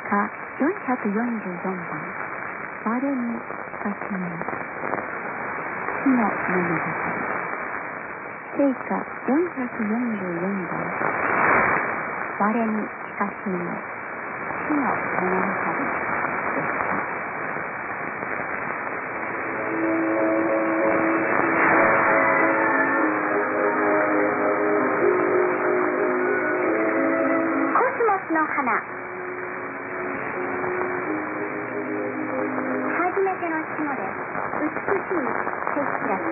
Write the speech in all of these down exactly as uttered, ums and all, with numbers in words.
歌よんひゃくよんじゅうよんばん我に聞かせぬ火の物語。聖歌よんひゃくよんじゅうよんばん我に聞かせぬ火の物語でした。コスモスの花。初めての霜で美しい景色だった。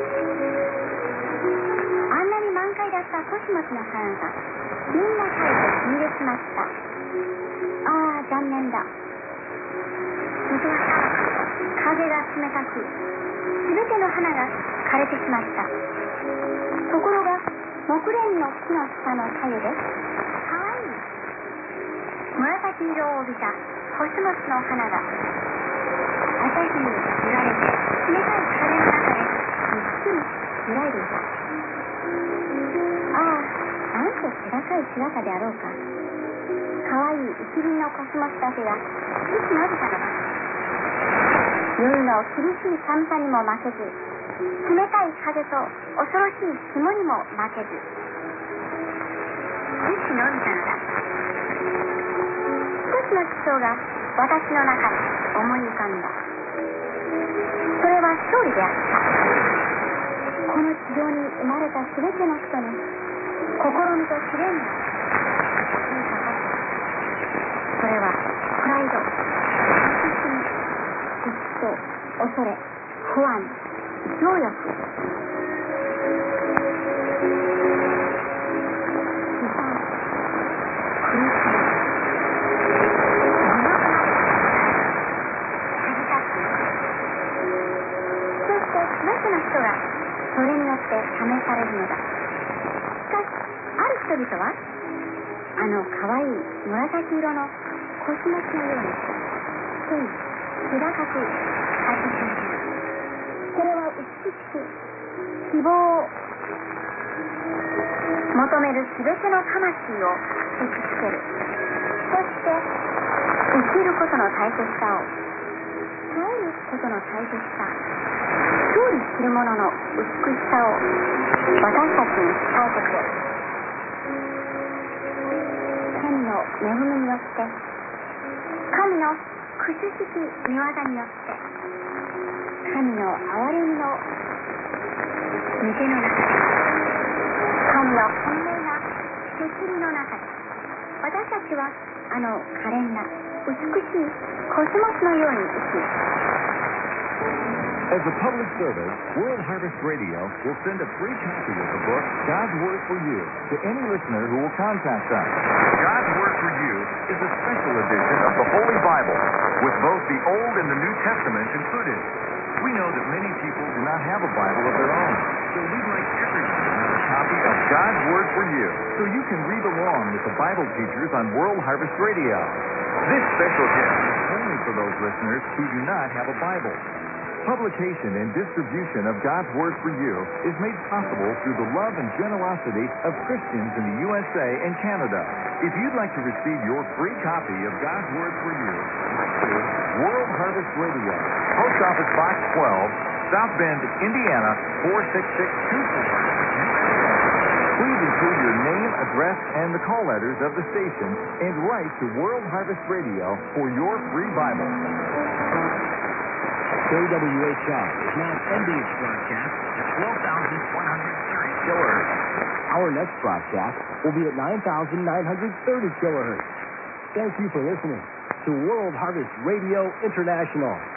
あんなに満開だったコスモスの花がみんな咲いて死んでしまった。ああ、残念だ。外は寒く、風が冷たく、すべての花が枯れてしまった。ところが木蓮の木の下の左右でかわいい紫色を帯びたコスモスの花が朝日に揺られて冷たい風の中でゆっくり揺らいでいた。ああ、なんと気高い姿であろうか。かわいい一輪のコスモスだけが少し伸びたのだ。夜の厳しい寒さにも負けず、冷たい風と恐ろしい霜にも負けず、少し伸びたのだ。一つの思想が私の中に思い浮かんだ。それは勝利であった。この地上に生まれたすべての人に心みと試練が襲いかかった。それはプライド、憎しみ、嫉妬、恐れ、不安、情欲、悲惨、苦しみ、すべての人がそれによって試されるのだ。しかし、ある人々はあのかわいい紫色のコスモスのように低い、気高く咲き続ける。それは美しく希望を求めるすべての魂を引きつける。そして生きることの大切さを、耐えることの大切さ、勝利するものの美しさを私たちに伝えてくれる。神の恵みによって、神のくししき御業によって、神の憐れみの御手の中で、神の本命な摂理の中で、私たちはあの可憐な美しいコスモスのように生き、 As a public service, World Harvest Radio will send a free copy of the book, God's Word for You, to any listener who will contact us. God's Word for You is a special edition of the Holy Bible, with both the Old and the New Testament included. We know that many people do not have a Bible of their own, so we'd like everyone to have a copy of God's Word for You, so you can read along with the Bible teachers on World Harvest Radio. This special gift is only for those listeners who do not have a Bible. Publication and distribution of God's Word for You is made possible through the love and generosity of Christians in the U S A and Canada. If you'd like to receive your free copy of God's Word for You, write to World Harvest Radio, Post Office Box twelve, South Bend, Indiana four six six two four. Please include your name, address, and the call letters of the station, and write to World Harvest Radio for your free Bible. K W H I is now ending its broadcast at twelve thousand one hundred thirty kilohertz. Our next broadcast will be at nine thousand nine hundred thirty kilohertz. Thank you for listening to World Harvest Radio International.